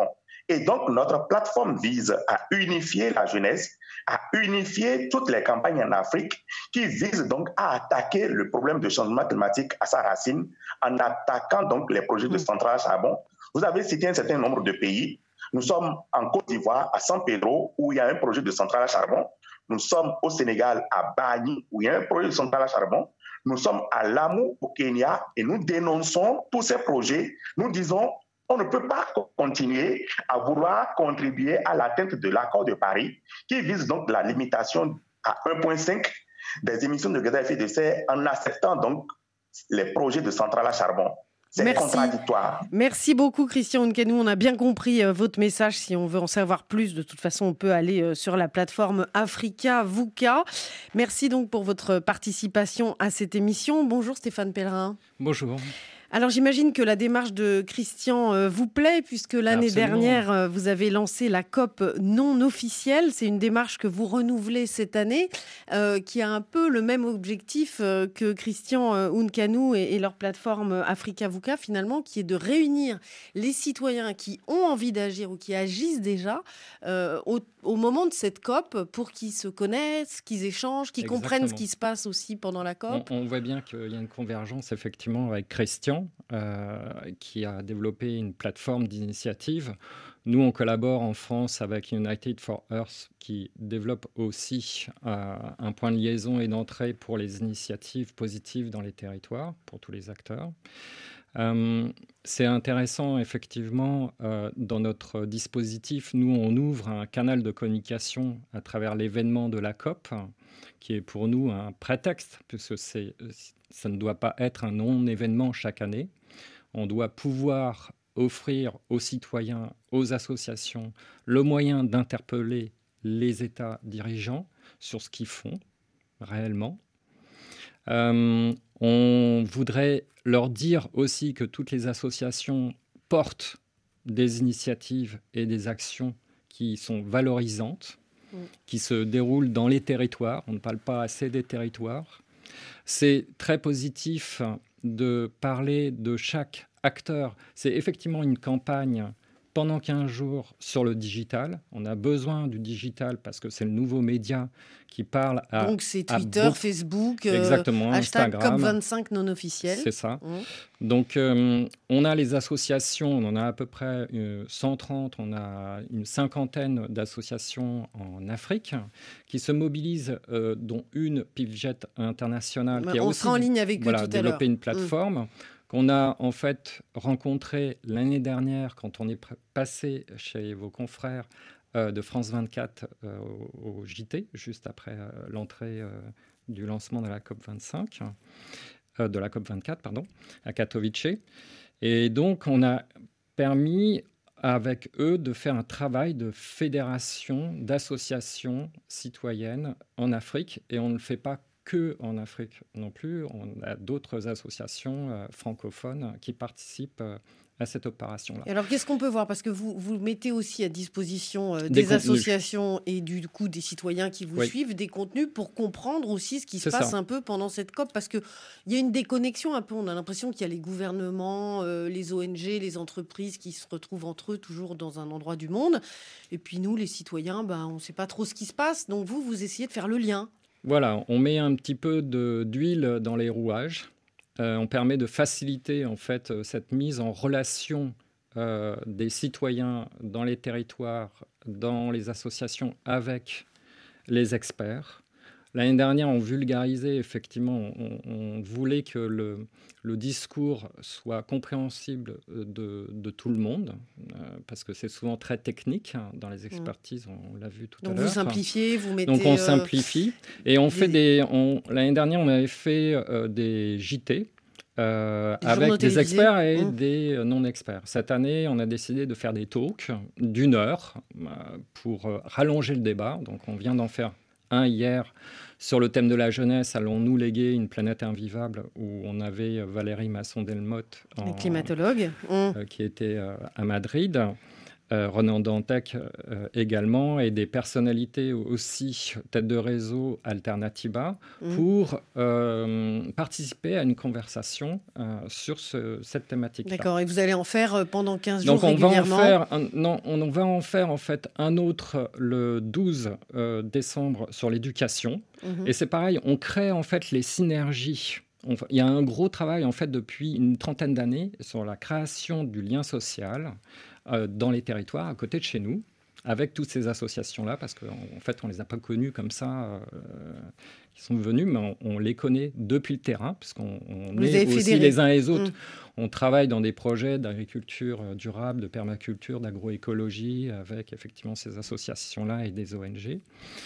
Et donc, notre plateforme vise à unifier la jeunesse, à unifier toutes les campagnes en Afrique qui visent donc à attaquer le problème du changement climatique à sa racine en attaquant donc les projets de centrales à charbon. Vous avez cité un certain nombre de pays. Nous sommes en Côte d'Ivoire, à San Pedro, où il y a un projet de centrale à charbon. Nous sommes au Sénégal, à Bani, où il y a un projet de centrale à charbon. Nous sommes à Lamu, au Kenya, et nous dénonçons tous ces projets. Nous disons, on ne peut pas continuer à vouloir contribuer à l'atteinte de l'accord de Paris, qui vise donc la limitation à 1,5 des émissions de gaz à effet de serre en acceptant donc les projets de centrale à charbon. C'est contradictoire. Merci beaucoup, Christian Nkanou. On a bien compris votre message. Si on veut en savoir plus, de toute façon, on peut aller sur la plateforme Africa VUCA. Merci donc pour votre participation à cette émission. Bonjour Stéphane Pellerin. Bonjour. Alors j'imagine que la démarche de Christian vous plaît, puisque l'année dernière, vous avez lancé la COP non officielle. C'est une démarche que vous renouvelez cette année, qui a un peu le même objectif que Christian Nkanou et leur plateforme Africa VUCA, finalement, qui est de réunir les citoyens qui ont envie d'agir ou qui agissent déjà au moment de cette COP pour qu'ils se connaissent, qu'ils échangent, qu'ils comprennent ce qui se passe aussi pendant la COP. On voit bien qu'il y a une convergence, effectivement, avec Christian, qui a développé une plateforme d'initiative. Nous, on collabore en France avec United for Earth, qui développe aussi un point de liaison et d'entrée pour les initiatives positives dans les territoires, pour tous les acteurs. C'est intéressant, effectivement, dans notre dispositif, nous, on ouvre un canal de communication à travers l'événement de la COP, qui est pour nous un prétexte, puisque ça ne doit pas être un non-événement chaque année. On doit pouvoir offrir aux citoyens, aux associations, le moyen d'interpeller les États dirigeants sur ce qu'ils font réellement. On voudrait leur dire aussi que toutes les associations portent des initiatives et des actions qui sont valorisantes, qui se déroulent dans les territoires. On ne parle pas assez des territoires. C'est très positif de parler de chaque acteur. C'est effectivement une campagne pendant 15 jours sur le digital. On a besoin du digital parce que c'est le nouveau média qui parle à... Donc c'est Twitter, Facebook, exactement, hashtag Instagram. COP25 non officiel. C'est ça. Donc on a les associations, on en a à peu près 130, on a une cinquantaine d'associations en Afrique qui se mobilisent, dont une PIVJET International qui a aussi sera en ligne avec eux tout à l'heure. développé une plateforme. Qu'on a en fait rencontré l'année dernière quand on est passé chez vos confrères de France 24 au JT, juste après l'entrée du lancement de la COP25, de la COP24, pardon, à Katowice. Et donc, on a permis avec eux de faire un travail de fédération, d'associations citoyennes en Afrique. Et on ne le fait pas que en Afrique non plus. On a d'autres associations francophones qui participent à cette opération-là. Et alors, qu'est-ce qu'on peut voir ? Parce que vous mettez aussi à disposition des associations et du coup des citoyens qui vous suivent des contenus pour comprendre aussi ce qui se passe un peu pendant cette COP. Parce qu'il y a une déconnexion un peu. On a l'impression qu'il y a les gouvernements, les ONG, les entreprises qui se retrouvent entre eux toujours dans un endroit du monde. Et puis nous, les citoyens, on ne sait pas trop ce qui se passe. Donc vous essayez de faire le lien. Voilà, on met un petit peu d'huile dans les rouages. On permet de faciliter en fait cette mise en relation des citoyens dans les territoires, dans les associations avec les experts. L'année dernière, on vulgarisait, effectivement, on voulait que le discours soit compréhensible de tout le monde, parce que c'est souvent très technique dans les expertises, on l'a vu tout à l'heure. Donc vous simplifiez, vous mettez... Donc on simplifie, et on fait l'année dernière, on avait fait des JT, avec des experts et des non-experts. Cette année, on a décidé de faire des talks d'1 heure pour rallonger le débat. Donc on vient d'en faire un hier sur le thème de la jeunesse, allons-nous léguer une planète invivable, où on avait Valérie Masson-Delmotte, climatologue, qui était à Madrid. Renan Dantec également, et des personnalités aussi, tête de réseau Alternativa, pour participer à une conversation sur cette thématique-là. D'accord, et vous allez en faire pendant 15 jours régulièrement? On va en faire en fait un autre le 12 décembre sur l'éducation. Et c'est pareil, on crée en fait les synergies. Il y a un gros travail en fait depuis une trentaine d'années sur la création du lien social dans les territoires à côté de chez nous, avec toutes ces associations-là, parce qu'en fait, on ne les a pas connues comme ça, qui sont venus, mais on les connaît depuis le terrain, puisqu'on est aussi les uns et les autres. On travaille dans des projets d'agriculture durable, de permaculture, d'agroécologie, avec effectivement ces associations-là et des ONG.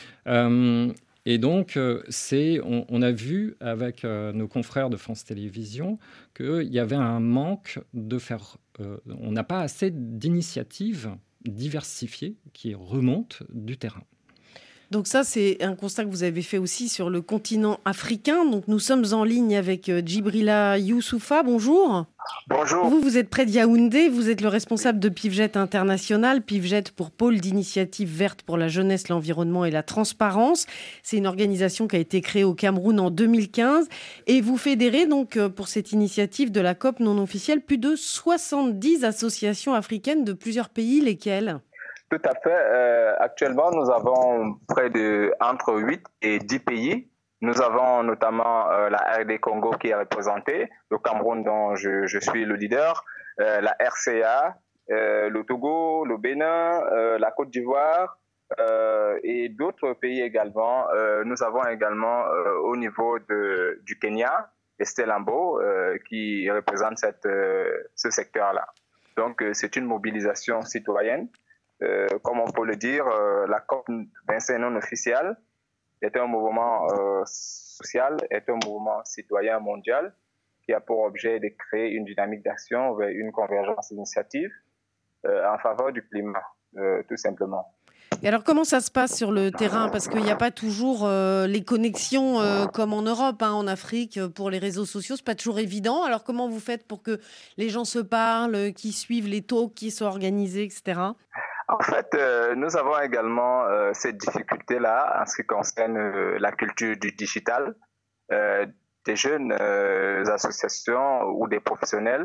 Et donc, on a vu avec nos confrères de France Télévisions qu'il y avait un manque de faire... on n'a pas assez d'initiatives diversifiées qui remontent du terrain. Donc ça, c'est un constat que vous avez fait aussi sur le continent africain. Donc nous sommes en ligne avec Djibrila Youssoufa. Bonjour. Bonjour. Vous êtes près de Yaoundé, vous êtes le responsable de PIVJET International. PIVJET pour Pôle d'initiative verte pour la jeunesse, l'environnement et la transparence. C'est une organisation qui a été créée au Cameroun en 2015. Et vous fédérez donc pour cette initiative de la COP non officielle plus de 70 associations africaines de plusieurs pays. Lesquelles ? Tout à fait. Actuellement, nous avons près de entre 8 et 10 pays. Nous avons notamment la RD Congo qui est représentée, le Cameroun dont je suis le leader, la RCA, le Togo, le Bénin, la Côte d'Ivoire et d'autres pays également. Nous avons également au niveau du Kenya, Estelle Lambo, qui représente ce secteur-là. Donc, c'est une mobilisation citoyenne. Comme on peut le dire, la COP25 non officielle est un mouvement social, est un mouvement citoyen mondial qui a pour objet de créer une dynamique d'action vers une convergence d'initiatives en faveur du climat, tout simplement. Et alors, comment ça se passe sur le terrain ? Parce qu'il n'y a pas toujours les connexions comme en Europe, en Afrique, pour les réseaux sociaux, c'est pas toujours évident. Alors, comment vous faites pour que les gens se parlent, qui suivent les talks qui sont organisés, etc. En fait, nous avons également cette difficulté-là en ce qui concerne la culture du digital. Des jeunes associations ou des professionnels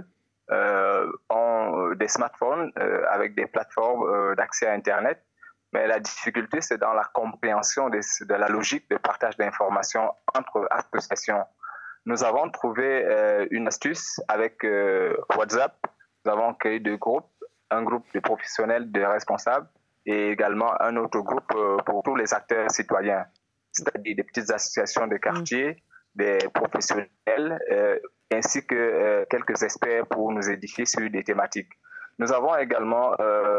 ont des smartphones avec des plateformes d'accès à Internet. Mais la difficulté, c'est dans la compréhension de la logique de partage d'informations entre associations. Nous avons trouvé une astuce avec WhatsApp. Nous avons créé deux groupes. Un groupe de professionnels, de responsables et également un autre groupe pour tous les acteurs citoyens, c'est-à-dire des petites associations de quartier, des professionnels ainsi que quelques experts pour nous édifier sur des thématiques. Nous avons également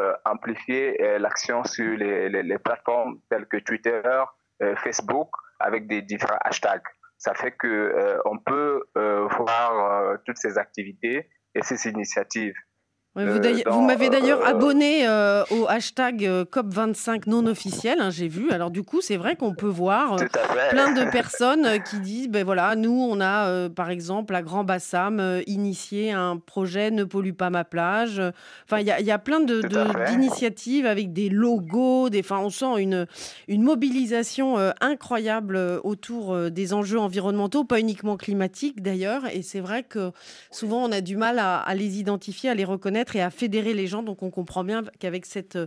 amplifié l'action sur les plateformes telles que Twitter, Facebook avec des différents hashtags. Ça fait qu'on peut voir toutes ces activités et ces initiatives. Vous m'avez d'ailleurs abonné au hashtag COP25 non officiel, j'ai vu. Alors du coup, c'est vrai qu'on peut voir plein de personnes qui disent, voilà, nous, on a par exemple à Grand Bassam initié un projet Ne pollue pas ma plage. Enfin, il y a plein d'initiatives avec des logos, on sent une mobilisation incroyable autour des enjeux environnementaux, pas uniquement climatiques d'ailleurs. Et c'est vrai que souvent, on a du mal à les identifier, à les reconnaître et à fédérer les gens. Donc on comprend bien qu'avec cette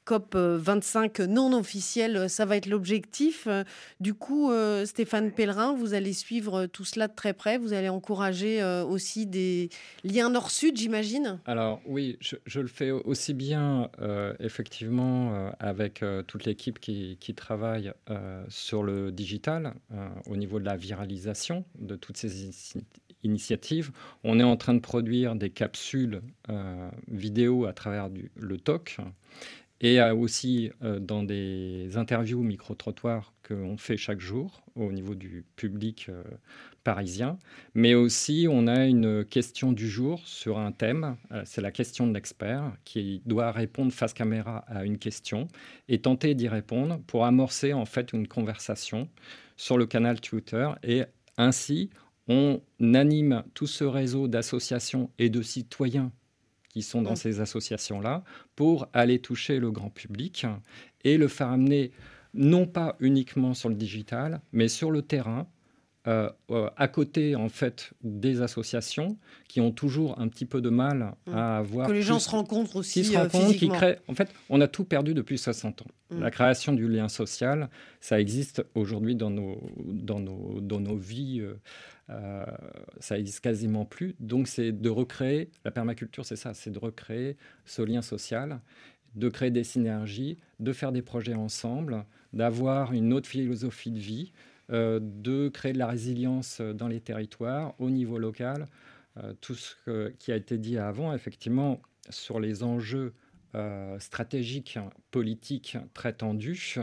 COP25 non officielle, ça va être l'objectif. Du coup, Stéphane Pellerin, vous allez suivre tout cela de très près. Vous allez encourager aussi des liens nord-sud, j'imagine ? Alors oui, je le fais aussi bien effectivement avec toute l'équipe qui travaille sur le digital au niveau de la viralisation de toutes ces initiatives. On est en train de produire des capsules vidéo à travers le TOC et aussi dans des interviews micro-trottoirs qu'on fait chaque jour au niveau du public parisien. Mais aussi, on a une question du jour sur un thème. C'est la question de l'expert qui doit répondre face caméra à une question et tenter d'y répondre pour amorcer en fait une conversation sur le canal Twitter. Et ainsi, on anime tout ce réseau d'associations et de citoyens qui sont dans ces associations-là pour aller toucher le grand public et le faire amener non pas uniquement sur le digital, mais sur le terrain, à côté en fait des associations qui ont toujours un petit peu de mal à avoir... Que les gens se rencontrent aussi physiquement. qui créent... En fait, on a tout perdu depuis 60 ans. La création du lien social, ça existe aujourd'hui dans nos vies, ça existe quasiment plus. Donc c'est de recréer, la permaculture c'est ça, c'est de recréer ce lien social, de créer des synergies, de faire des projets ensemble, d'avoir une autre philosophie de vie, de créer de la résilience dans les territoires, au niveau local. Tout ce qui a été dit avant, effectivement, sur les enjeux stratégiques, politiques très tendus,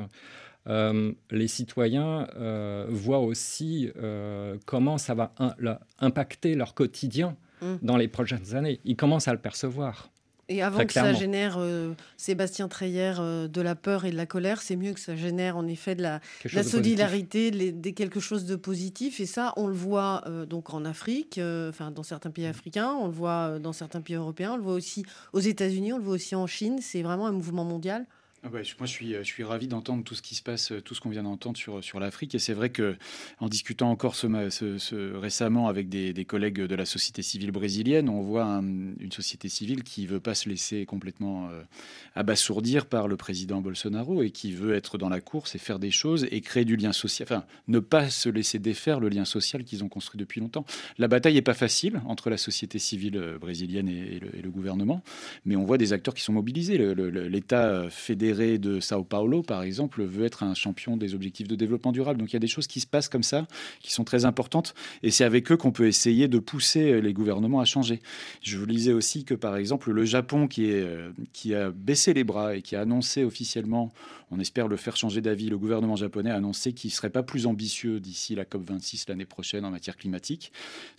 les citoyens voient aussi comment ça va impacter leur quotidien dans les prochaines années. Ils commencent à le percevoir. Et avant que ça génère, Sébastien Treyer, de la peur et de la colère, c'est mieux que ça génère en effet de la solidarité, quelque chose de positif. Et ça, on le voit donc en Afrique, dans certains pays africains, on le voit dans certains pays européens, on le voit aussi aux États-Unis, on le voit aussi en Chine. C'est vraiment un mouvement mondial. Moi, je suis ravi d'entendre tout ce qui se passe, tout ce qu'on vient d'entendre sur l'Afrique. Et c'est vrai qu'en discutant encore récemment avec des collègues de la société civile brésilienne, on voit une société civile qui ne veut pas se laisser complètement abasourdir par le président Bolsonaro et qui veut être dans la course et faire des choses et créer du lien social. Enfin, ne pas se laisser défaire le lien social qu'ils ont construit depuis longtemps. La bataille n'est pas facile entre la société civile brésilienne et le gouvernement, mais on voit des acteurs qui sont mobilisés. L'État fédéré de Sao Paulo, par exemple, veut être un champion des objectifs de développement durable. Donc il y a des choses qui se passent comme ça, qui sont très importantes, et c'est avec eux qu'on peut essayer de pousser les gouvernements à changer. Je vous lisais aussi que, par exemple, le Japon, qui a baissé les bras et qui a annoncé officiellement, on espère le faire changer d'avis, le gouvernement japonais a annoncé qu'il ne serait pas plus ambitieux d'ici la COP26 l'année prochaine en matière climatique.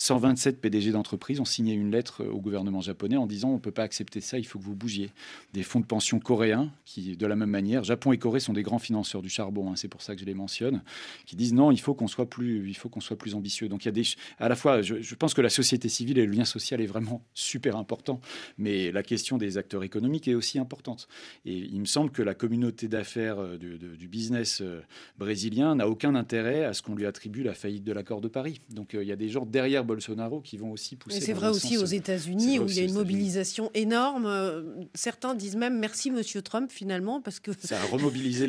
127 PDG d'entreprises ont signé une lettre au gouvernement japonais en disant on ne peut pas accepter ça, il faut que vous bougiez. Des fonds de pension coréens qui, de la même manière, Japon et Corée sont des grands financeurs du charbon, c'est pour ça que je les mentionne, qui disent non, il faut qu'on soit plus ambitieux. Donc il y a à la fois, je pense que la société civile et le lien social est vraiment super important, mais la question des acteurs économiques est aussi importante. Et il me semble que la communauté d'affaires du business brésilien n'a aucun intérêt à ce qu'on lui attribue la faillite de l'accord de Paris. Donc il y a des gens derrière Bolsonaro qui vont aussi pousser. Mais c'est vrai aussi aux États-Unis où il y a une mobilisation énorme. Certains disent même merci Monsieur Trump finalement parce que ça a remobilisé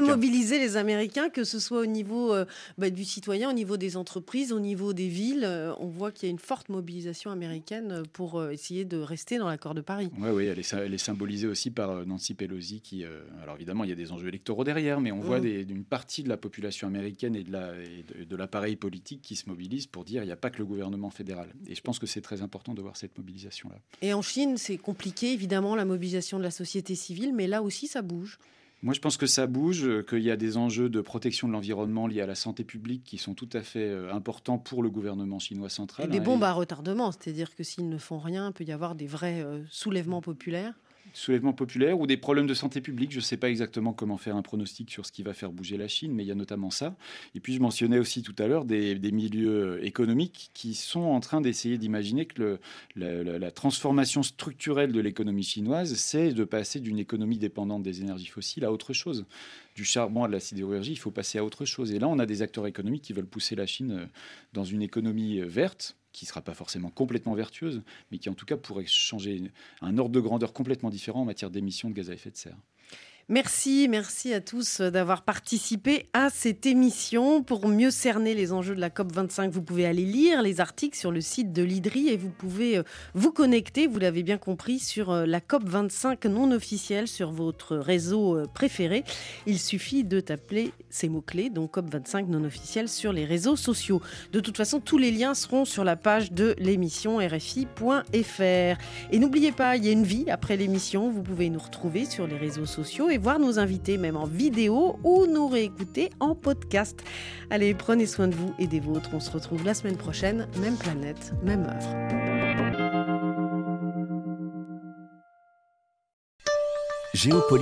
les Américains, que ce soit au niveau du citoyen, au niveau des entreprises, au niveau des villes. On voit qu'il y a une forte mobilisation américaine pour essayer de rester dans l'accord de Paris. Oui, elle est symbolisée aussi par Nancy Pelosi qui, alors évidemment, il y a des enjeux électoraux derrière, mais on voit une partie de la population américaine et de l'appareil politique qui se mobilise pour dire il n'y a pas que le gouvernement fédéral. Et je pense que c'est très important de voir cette mobilisation-là. Et en Chine, c'est compliqué, évidemment, la mobilisation de la société civile, mais là aussi, ça bouge. Moi, je pense que ça bouge, qu'il y a des enjeux de protection de l'environnement liés à la santé publique qui sont tout à fait importants pour le gouvernement chinois central. Et des bombes à retardement, c'est-à-dire que s'ils ne font rien, il peut y avoir des vrais soulèvements populaires. Soulèvements populaires ou des problèmes de santé publique. Je ne sais pas exactement comment faire un pronostic sur ce qui va faire bouger la Chine, mais il y a notamment ça. Et puis, je mentionnais aussi tout à l'heure des milieux économiques qui sont en train d'essayer d'imaginer que la transformation structurelle de l'économie chinoise, c'est de passer d'une économie dépendante des énergies fossiles à autre chose. Du charbon à de la sidérurgie, il faut passer à autre chose. Et là, on a des acteurs économiques qui veulent pousser la Chine dans une économie verte, qui ne sera pas forcément complètement vertueuse, mais qui en tout cas pourrait changer un ordre de grandeur complètement différent en matière d'émissions de gaz à effet de serre. Merci à tous d'avoir participé à cette émission. Pour mieux cerner les enjeux de la COP25, vous pouvez aller lire les articles sur le site de l'IDRI et vous pouvez vous connecter, vous l'avez bien compris, sur la COP25 non officielle sur votre réseau préféré. Il suffit de taper ces mots-clés, donc COP25 non officielle sur les réseaux sociaux. De toute façon, tous les liens seront sur la page de l'émission rfi.fr. Et n'oubliez pas, il y a une vie après l'émission. Vous pouvez nous retrouver sur les réseaux sociaux et voir nos invités, même en vidéo, ou nous réécouter en podcast. Allez, prenez soin de vous et des vôtres. On se retrouve la semaine prochaine, même planète, même heure.